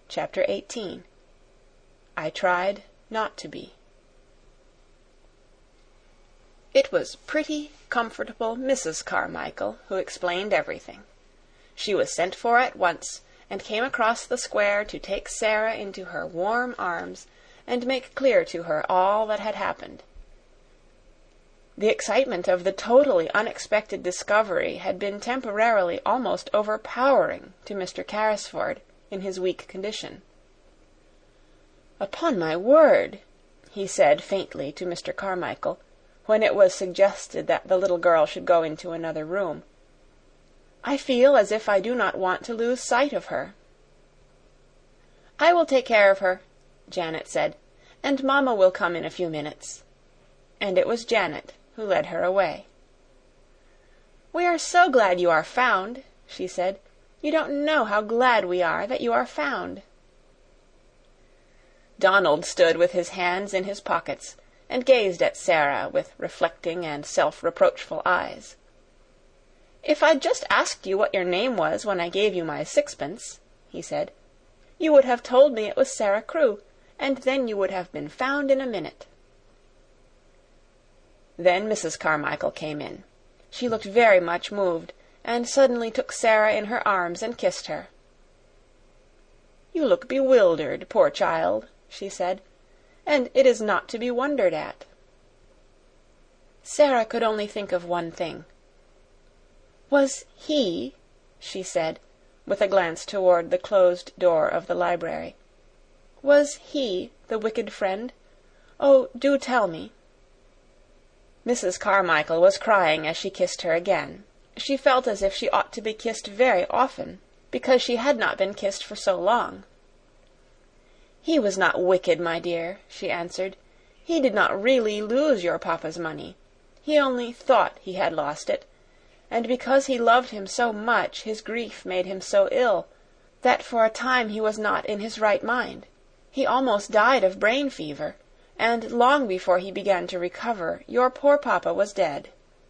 Chapter 18. I Tried Not to Be. It was pretty, comfortable Mrs. Carmichael who explained everything. She was sent for at once, and came across the square to take Sara into her warm arms and make clear to her all that had happened. The excitement of the totally unexpected discovery had been temporarily almost overpowering to Mr. Carrisford in his weak condition. "Upon my word," he said faintly to Mr. Carmichael, when it was suggested that the little girl should go into another room, "I feel as if I do not want to lose sight of her." "I will take care of her," Janet said, "and Mamma will come in a few minutes." And it was Janet who led her away. "We are so glad you are found," she said. "You don't know how glad we are that you are found." Donald stood with his hands in his pockets and gazed at Sara with reflecting and self-reproachful eyes. "If I'd just asked you what your name was when I gave you my sixpence," he said, "you would have told me it was Sara Crewe, and then you would have been found in a minute." Then Mrs. Carmichael came in. She looked very much moved, and suddenly took Sara in her arms and kissed her. "You look bewildered, poor child," she said, "and it is not to be wondered at." Sara could only think of one thing. "Was he," she said, with a glance toward the closed door of the library, "was he the wicked friend? Oh, do tell me." Mrs. Carmichael was crying as she kissed her again. She felt as if she ought to be kissed very often, because she had not been kissed for so long. "He was not wicked, my dear," she answered. "He did not really lose your papa's money. He only thought he had lost it, and because he loved him so much, his grief made him so ill that for a time he was not in his right mind. He almost died of brain fever, and long before he began to recover, your poor papa was dead."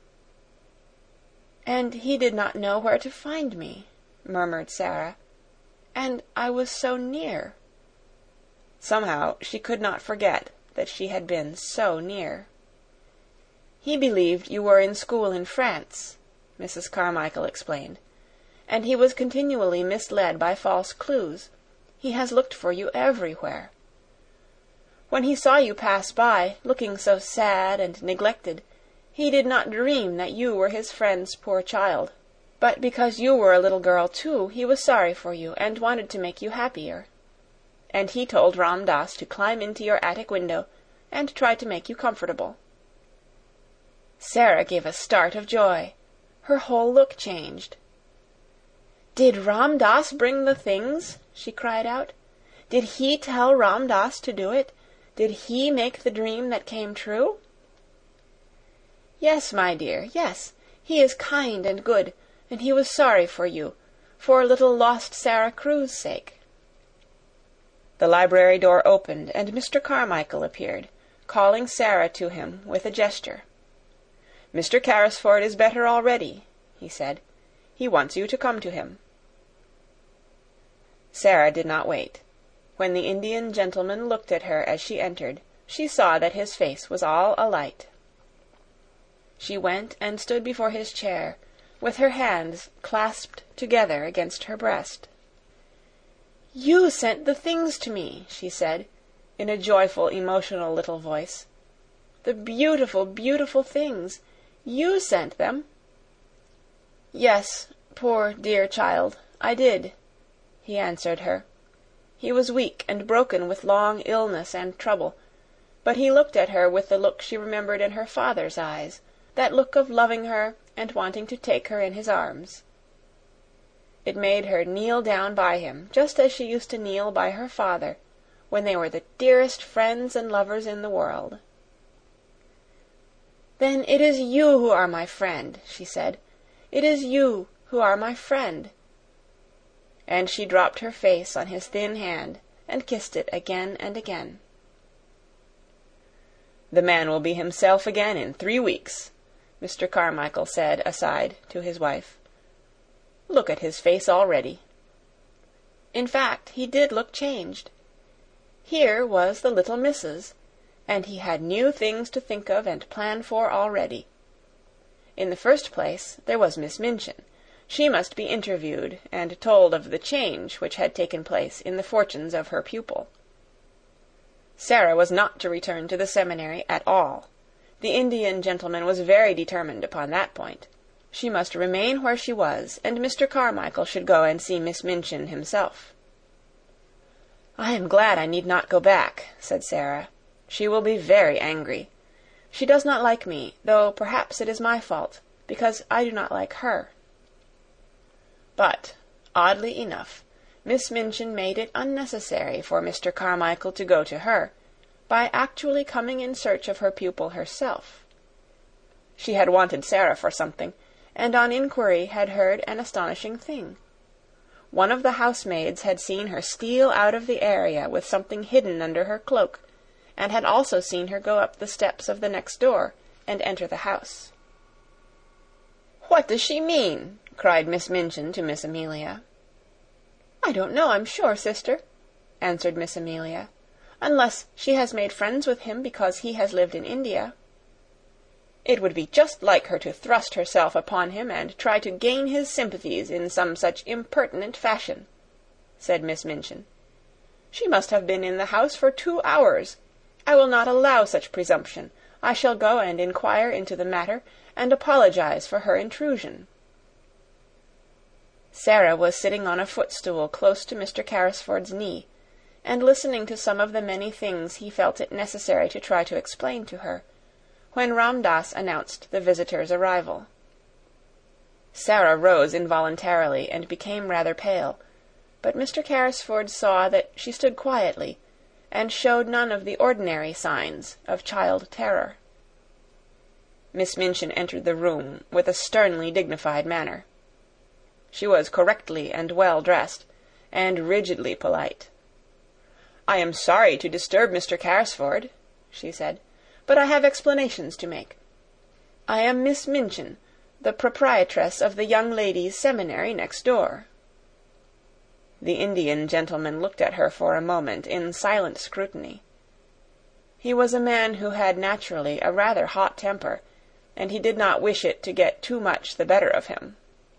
"And he did not know where to find me," murmured Sara. "And I was so near." Somehow she could not forget that she had been so near. "He believed you were in school in France," Mrs. Carmichael explained, "and he was continually misled by false clues. He has looked for you everywhere. When he saw you pass by, looking so sad and neglected, he did not dream that you were his friend's poor child. But because you were a little girl, too, he was sorry for you and wanted to make you happier. And he told Ram Dass to climb into your attic window and try to make you comfortable." Sara gave a start of joy. Her whole look changed. "Did Ram Dass bring the things?" she cried out. "Did he tell Ram Dass to do it? Did he make the dream that came true?" "Yes, my dear, yes. He is kind and good, and he was sorry for you, for little lost Sara Crewe's sake." The library door opened, and Mr. Carmichael appeared, calling Sara to him with a gesture. "Mr. Carrisford is better already," he said. "He wants you to come to him." Sara did not wait. When the Indian gentleman looked at her as she entered, she saw that his face was all alight. She went and stood before his chair, with her hands clasped together against her breast. "You sent the things to me," she said, in a joyful, emotional little voice. "The beautiful, beautiful things. You sent them." "Yes, poor dear child, I did," he answered her. He was weak and broken with long illness and trouble, but he looked at her with the look she remembered in her father's eyes, that look of loving her and wanting to take her in his arms. It made her kneel down by him, just as she used to kneel by her father, when they were the dearest friends and lovers in the world. "Then it is you who are my friend," she said. "It is you who are my friend." And she dropped her face on his thin hand and kissed it again and again. "The man will be himself again in 3 weeks," Mr. Carmichael said aside to his wife. "Look at his face already." In fact, he did look changed. Here was the little missus, and he had new things to think of and plan for already. In the first place, there was Miss Minchin. She must be interviewed and told of the change which had taken place in the fortunes of her pupil. Sara was not to return to the seminary at all. The Indian gentleman was very determined upon that point. She must remain where she was, and Mr. Carmichael should go and see Miss Minchin himself. "I am glad I need not go back," said Sara. "She will be very angry. She does not like me, though perhaps it is my fault, because I do not like her." But, oddly enough, Miss Minchin made it unnecessary for Mr. Carmichael to go to her, by actually coming in search of her pupil herself. She had wanted Sara for something, and on inquiry had heard an astonishing thing. One of the housemaids had seen her steal out of the area with something hidden under her cloak, and had also seen her go up the steps of the next door and enter the house. "What does she mean?" cried Miss Minchin to Miss Amelia. "I don't know, I'm sure, sister," answered Miss Amelia, "unless she has made friends with him because he has lived in India." "It would be just like her to thrust herself upon him and try to gain his sympathies in some such impertinent fashion," said Miss Minchin. "She must have been in the house for 2 hours. I will not allow such presumption. I shall go and inquire into the matter, and apologize for her intrusion." Sara was sitting on a footstool close to Mr. Carrisford's knee, and listening to some of the many things he felt it necessary to try to explain to her, when Ram Dass announced the visitor's arrival. Sara rose involuntarily and became rather pale, but Mr. Carrisford saw that she stood quietly, and showed none of the ordinary signs of child terror. Miss Minchin entered the room with a sternly dignified manner. She was correctly and well dressed, and rigidly polite. "I am sorry to disturb Mr. Carrisford," she said, "but I have explanations to make. I am Miss Minchin, the proprietress of the young ladies' seminary next door." The Indian gentleman looked at her for a moment in silent scrutiny. He was a man who had naturally a rather hot temper, and he did not wish it to get too much the better of him.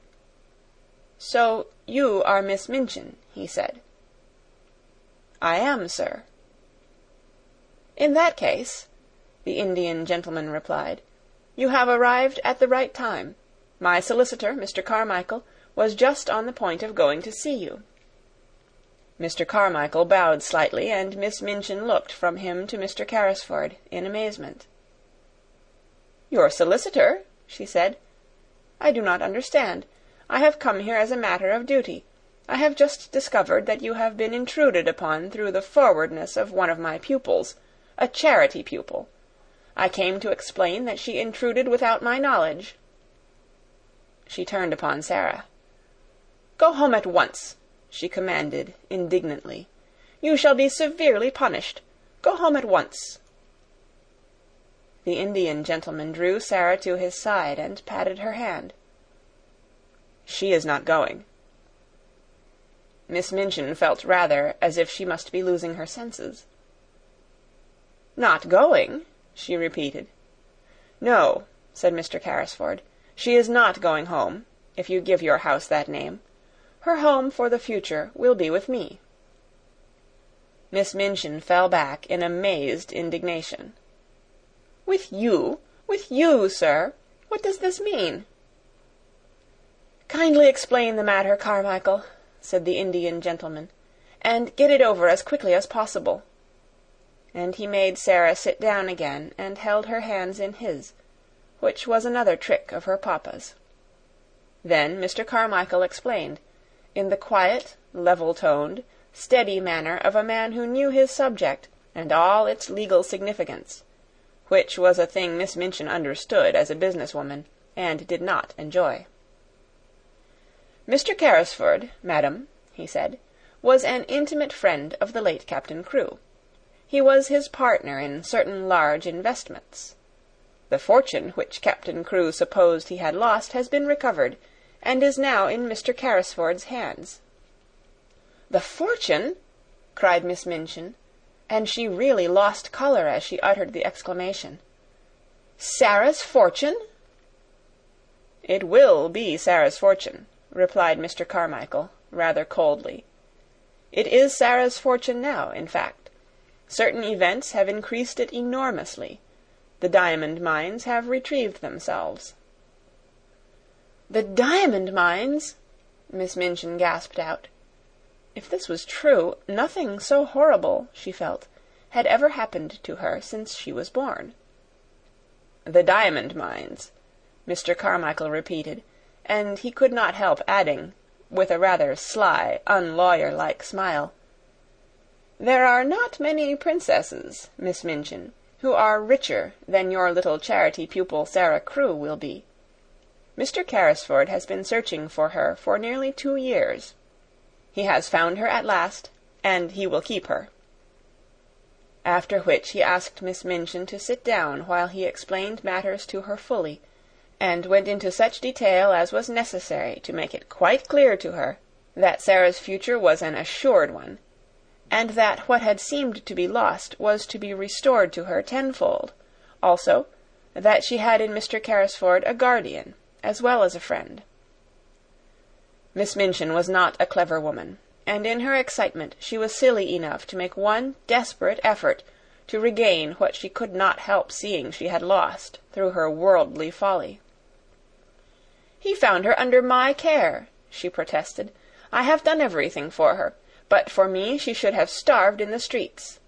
"So you are Miss Minchin," he said. "I am, sir." "In that case," the Indian gentleman replied, "you have arrived at the right time. My solicitor, Mr. Carmichael, was just on the point of going to see you." Mr. Carmichael bowed slightly, and Miss Minchin looked from him to Mr. Carrisford in amazement. "Your solicitor?" she said. "I do not understand. I have come here as a matter of duty. I have just discovered that you have been intruded upon through the forwardness of one of my pupils, a charity pupil. I came to explain that she intruded without my knowledge." She turned upon Sara. "Go home at once," she commanded indignantly. "You shall be severely punished. Go home at once." The Indian gentleman drew Sara to his side and patted her hand. "She is not going." Miss Minchin felt rather as if she must be losing her senses. "Not going?" she repeated. "No," said Mr. Carrisford. "She is not going home, if you give your house that name. Her home for the future will be with me." Miss Minchin fell back in amazed indignation. "With you? With you, sir? What does this mean?" "Kindly explain the matter, Carmichael," said the Indian gentleman, "and get it over as quickly as possible." And he made Sara sit down again and held her hands in his, which was another trick of her papa's. Then Mr. Carmichael explained, in the quiet, level-toned, steady manner of a man who knew his subject and all its legal significance, which was a thing Miss Minchin understood as a business-woman, and did not enjoy. "Mr. Carrisford, madam," he said, "was an intimate friend of the late Captain Crewe. He was his partner in certain large investments. The fortune which Captain Crewe supposed he had lost has been recovered, and is now in Mr. Carrisford's hands." "The fortune!" cried Miss Minchin, and she really lost colour as she uttered the exclamation. "Sara's fortune?" "It will be Sara's fortune," replied Mr. Carmichael, rather coldly. "It is Sara's fortune now, in fact. Certain events have increased it enormously. The diamond mines have retrieved themselves." "The diamond mines!" Miss Minchin gasped out. If this was true, nothing so horrible, she felt, had ever happened to her since she was born. "The diamond mines," Mr. Carmichael repeated, and he could not help adding, with a rather sly, unlawyer-like smile, "There are not many princesses, Miss Minchin, who are richer than your little charity pupil Sara Crewe will be. Mr. Carrisford has been searching for her for nearly 2 years. He has found her at last, and he will keep her." After which he asked Miss Minchin to sit down while he explained matters to her fully, and went into such detail as was necessary to make it quite clear to her that Sara's future was an assured one, and that what had seemed to be lost was to be restored to her tenfold, also that she had in Mr. Carrisford a guardian as well as a friend. Miss Minchin was not a clever woman, and in her excitement she was silly enough to make one desperate effort to regain what she could not help seeing she had lost through her worldly folly. "He found her under my care," she protested. "I have done everything for her. But for me she should have starved in the streets."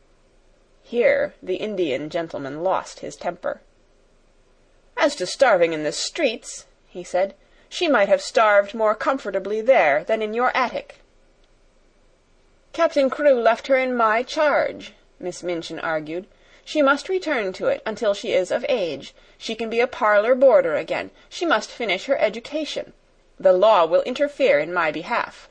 Here the Indian gentleman lost his temper. "As to starving in the streets," he said, "she might have starved more comfortably there than in your attic." "Captain Crewe left her in my charge," Miss Minchin argued. "She must return to it until she is of age. She can be a parlour boarder again. She must finish her education. The law will interfere in my behalf."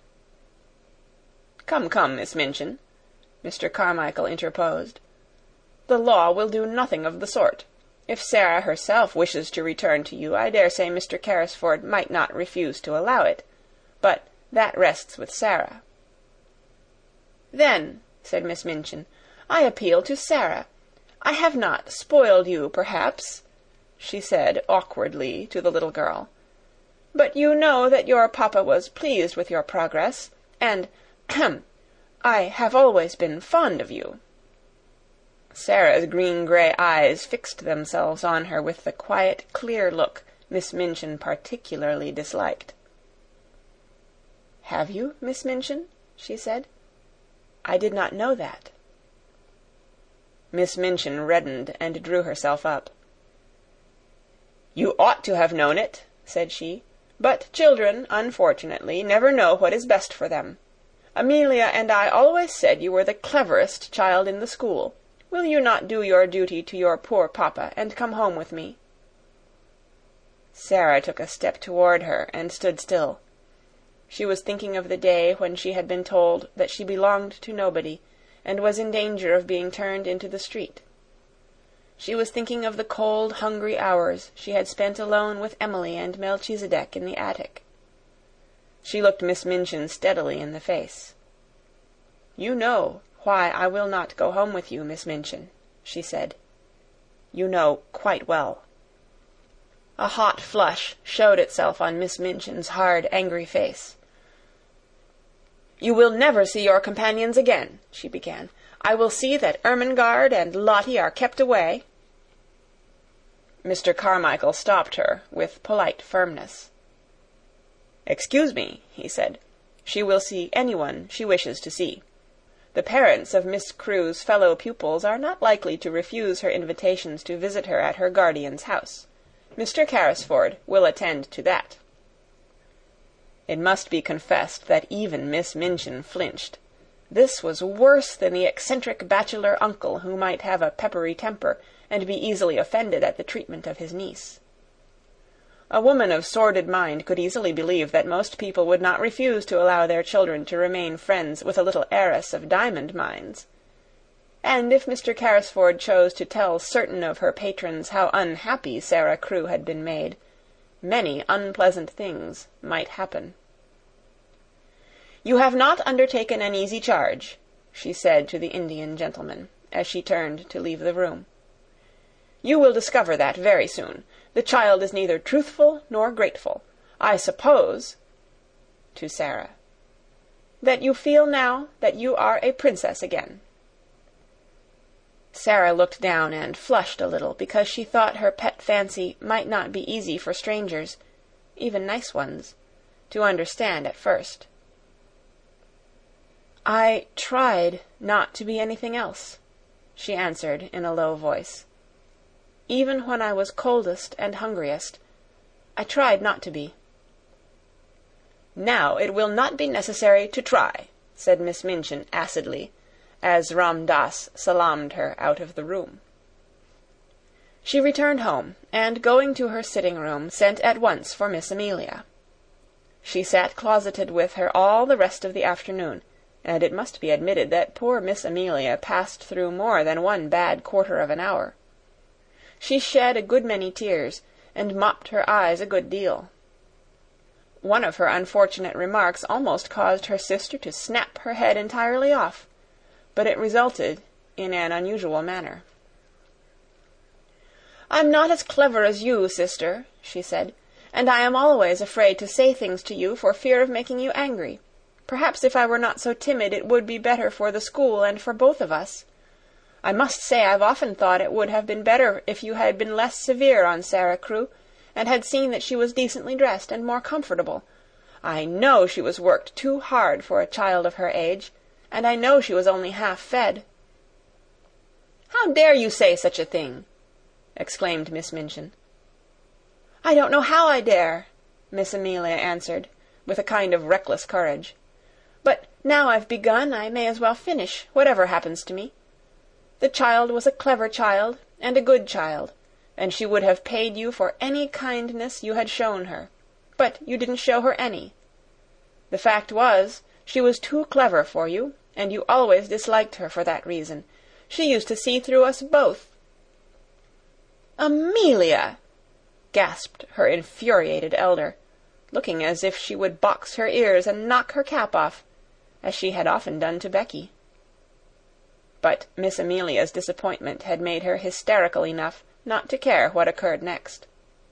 "Come, come, Miss Minchin," Mr. Carmichael interposed. "The law will do nothing of the sort. If Sara herself wishes to return to you, I dare say Mr. Carrisford might not refuse to allow it. But that rests with Sara." "Then," said Miss Minchin, "I appeal to Sara. I have not spoiled you, perhaps," she said awkwardly to the little girl. "But you know that your papa was pleased with your progress, and I have always been fond of you." Sara's green-grey eyes fixed themselves on her with the quiet, clear look Miss Minchin particularly disliked. "Have you, Miss Minchin?" she said. "I did not know that." Miss Minchin reddened and drew herself up. "You ought to have known it," said she. "But children, unfortunately, never know what is best for them. Amelia and I always said you were the cleverest child in the school. Will you not do your duty to your poor papa and come home with me?" Sara took a step toward her and stood still. She was thinking of the day when she had been told that she belonged to nobody and was in danger of being turned into the street. She was thinking of the cold, hungry hours she had spent alone with Emily and Melchisedec in the attic. She looked Miss Minchin steadily in the face. "You know why I will not go home with you, Miss Minchin," she said. "You know quite well." A hot flush showed itself on Miss Minchin's hard, angry face. "You will never see your companions again," she began. "I will see that Ermengarde and Lottie are kept away." Mr. Carmichael stopped her with polite firmness. "Excuse me," he said. "She will see anyone she wishes to see. The parents of Miss Crewe's fellow pupils are not likely to refuse her invitations to visit her at her guardian's house. Mr. Carrisford will attend to that." It must be confessed that even Miss Minchin flinched. This was worse than the eccentric bachelor uncle who might have a peppery temper and be easily offended at the treatment of his niece. A woman of sordid mind could easily believe that most people would not refuse to allow their children to remain friends with a little heiress of diamond mines. And if Mr. Carrisford chose to tell certain of her patrons how unhappy Sara Crewe had been made, many unpleasant things might happen. "You have not undertaken an easy charge," she said to the Indian gentleman, as she turned to leave the room. "You will discover that very soon. The child is neither truthful nor grateful. I suppose," to Sara, "that you feel now that you are a princess again." Sara looked down and flushed a little, because she thought her pet fancy might not be easy for strangers, even nice ones, to understand at first. "I tried not to be anything else," she answered in a low voice. "Even when I was coldest and hungriest, I tried not to be." "Now it will not be necessary to try," said Miss Minchin acidly, as Ram Dass salaamed her out of the room. She returned home, and going to her sitting-room, sent at once for Miss Amelia. She sat closeted with her all the rest of the afternoon, and it must be admitted that poor Miss Amelia passed through more than one bad quarter of an hour. She shed a good many tears, and mopped her eyes a good deal. One of her unfortunate remarks almost caused her sister to snap her head entirely off, but it resulted in an unusual manner. "I'm not as clever as you, sister," she said, "and I am always afraid to say things to you for fear of making you angry. Perhaps if I were not so timid it would be better for the school and for both of us. I must say I've often thought it would have been better if you had been less severe on Sara Crewe, and had seen that she was decently dressed and more comfortable. I know she was worked too hard for a child of her age, and I know she was only half fed." "How dare you say such a thing?" exclaimed Miss Minchin. "I don't know how I dare," Miss Amelia answered, with a kind of reckless courage. "But now I've begun, I may as well finish, whatever happens to me. The child was a clever child, and a good child, and she would have paid you for any kindness you had shown her, but you didn't show her any. The fact was, she was too clever for you, and you always disliked her for that reason. She used to see through us both." "Amelia!" gasped her infuriated elder, looking as if she would box her ears and knock her cap off, as she had often done to Becky. But Miss Amelia's disappointment had made her hysterical enough not to care what occurred next.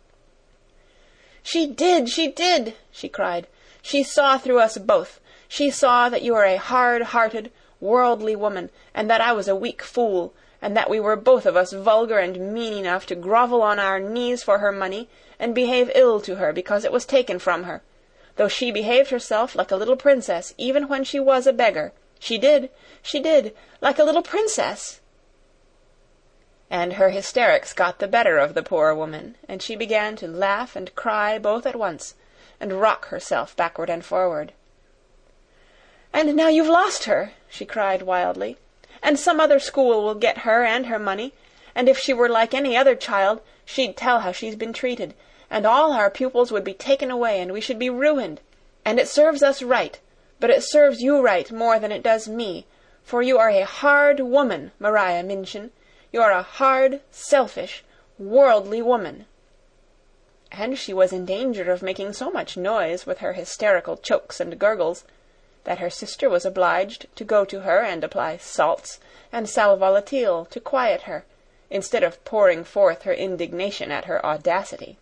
She did!" she cried. "She saw through us both. She saw that you were a hard-hearted, worldly woman, and that I was a weak fool, and that we were both of us vulgar and mean enough to grovel on our knees for her money, and behave ill to her because it was taken from her, though she behaved herself like a little princess even when she was a beggar. She did, like a little princess." And her hysterics got the better of the poor woman, and she began to laugh and cry both at once, and rock herself backward and forward. "And now you've lost her," she cried wildly, "and some other school will get her and her money, and if she were like any other child, she'd tell how she's been treated, and all our pupils would be taken away, and we should be ruined. And it serves us right, but it serves you right more than it does me, for you are a hard woman, Maria Minchin. You're a hard, selfish, worldly woman." And she was in danger of making so much noise with her hysterical chokes and gurgles that her sister was obliged to go to her and apply salts and sal volatile to quiet her, instead of pouring forth her indignation at her audacity.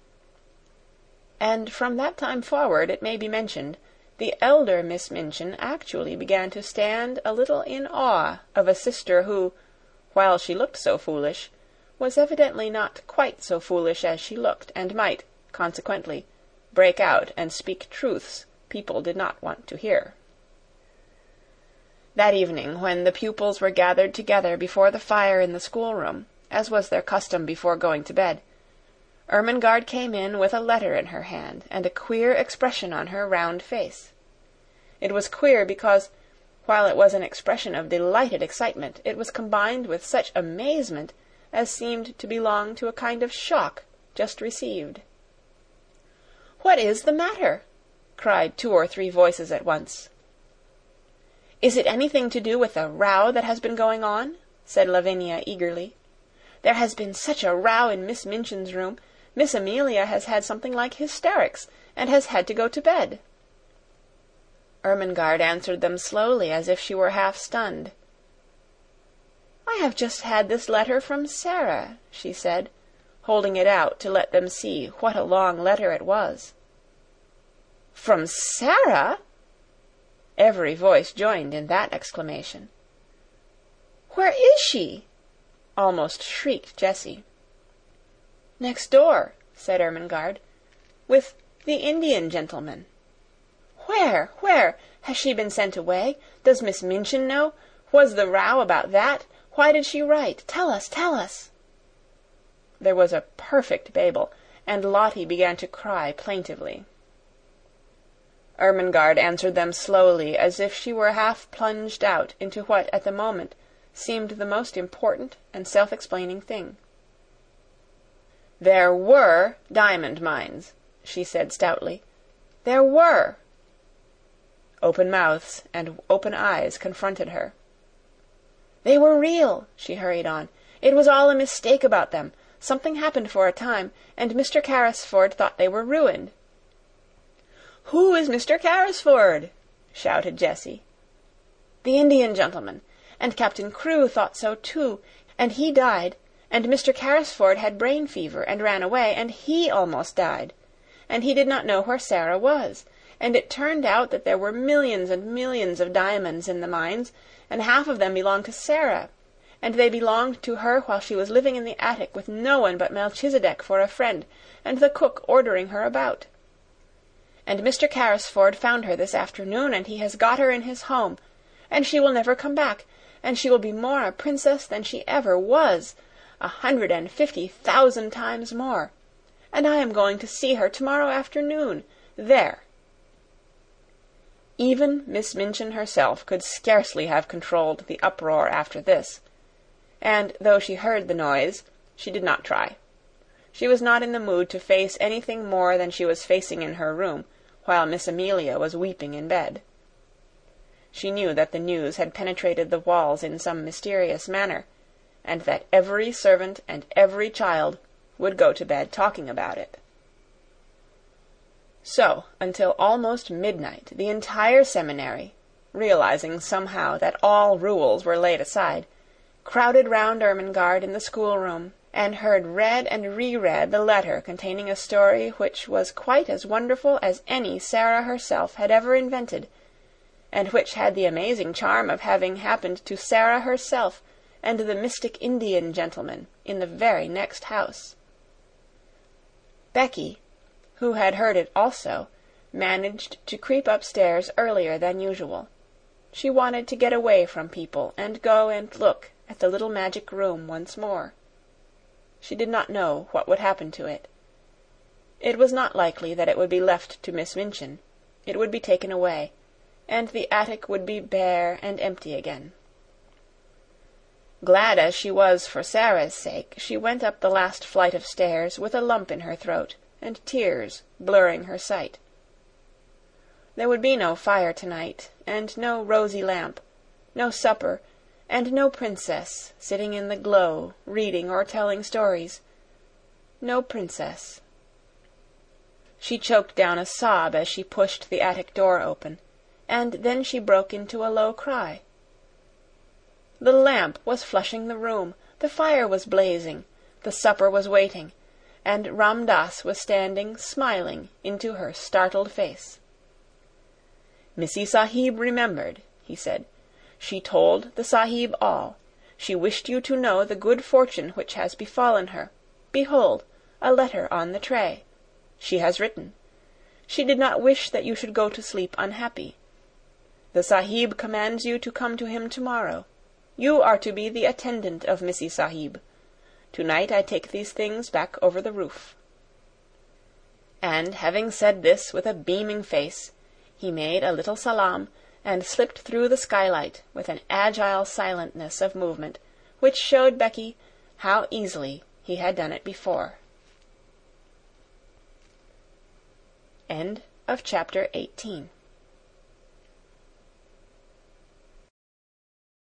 And from that time forward, it may be mentioned, the elder Miss Minchin actually began to stand a little in awe of a sister who, while she looked so foolish, was evidently not quite so foolish as she looked, and might, consequently, break out and speak truths people did not want to hear. That evening, when the pupils were gathered together before the fire in the schoolroom, as was their custom before going to bed, Ermengarde came in with a letter in her hand and a queer expression on her round face. It was queer because, while it was an expression of delighted excitement, it was combined with such amazement as seemed to belong to a kind of shock just received. "What is the matter?" cried 2 or 3 voices at once. "Is it anything to do with the row that has been going on?" said Lavinia eagerly. "There has been such a row in Miss Minchin's room. Miss Amelia has had something like hysterics, and has had to go to bed." Ermengarde answered them slowly, as if she were half stunned. "I have just had this letter from Sara," she said, holding it out to let them see what a long letter it was. "From Sara?" Every voice joined in that exclamation. "Where is she?" almost shrieked Jessie. "Next door," said Ermengarde, "with the Indian gentleman." "Where? Where? Has she been sent away? Does Miss Minchin know? Was the row about that? Why did she write? Tell us, tell us!" There was a perfect babel, and Lottie began to cry plaintively. Ermengarde answered them slowly, as if she were half plunged out into what at the moment seemed the most important and self-explaining thing. "There were diamond mines," she said stoutly. "There were." Open mouths and open eyes confronted her. "They were real," she hurried on. "It was all a mistake about them. Something happened for a time, and Mr. Carrisford thought they were ruined." "Who is Mr. Carrisford?" shouted Jessie. "The Indian gentleman. And Captain Crewe thought so too, and he died, and Mr. Carrisford had brain fever and ran away, and he almost died. And he did not know where Sara was. And it turned out that there were millions and millions of diamonds in the mines, and half of them belonged to Sara. And they belonged to her while she was living in the attic with no one but Melchisedec for a friend, and the cook ordering her about. And Mr. Carrisford found her this afternoon, and he has got her in his home, and she will never come back, and she will be more a princess than she ever was, 150,000 times more. And I am going to see her tomorrow afternoon. There!" Even Miss Minchin herself could scarcely have controlled the uproar after this, and though she heard the noise, she did not try. She was not in the mood to face anything more than she was facing in her room, while Miss Amelia was weeping in bed. She knew that the news had penetrated the walls in some mysterious manner, and that every servant and every child would go to bed talking about it. So, until almost midnight, the entire seminary, realizing somehow that all rules were laid aside, crowded round Ermengarde in the schoolroom, and heard read and reread the letter containing a story which was quite as wonderful as any Sara herself had ever invented, and which had the amazing charm of having happened to Sara herself and the mystic Indian gentleman in the very next house. Becky, who had heard it also, managed to creep upstairs earlier than usual. She wanted to get away from people and go and look at the little magic room once more. She did not know what would happen to it. It was not likely that it would be left to Miss Minchin. It would be taken away, and the attic would be bare and empty again. Glad as she was for Sara's sake, she went up the last flight of stairs with a lump in her throat and tears blurring her sight. There would be no fire tonight, and no rosy lamp, no supper, and no princess sitting in the glow reading or telling stories. No princess. She choked down a sob as she pushed the attic door open, and then she broke into a low cry. The lamp was flushing the room, the fire was blazing, the supper was waiting, and Ram Dass was standing smiling into her startled face. "Missy Sahib remembered," he said. "She told the Sahib all. She wished you to know the good fortune which has befallen her. Behold, a letter on the tray. She has written. She did not wish that you should go to sleep unhappy. The Sahib commands you to come to him tomorrow. You are to be the attendant of Missy Sahib. Tonight I take these things back over the roof." And having said this with a beaming face, he made a little salaam and slipped through the skylight with an agile silentness of movement which showed Becky how easily he had done it before. End of chapter 18.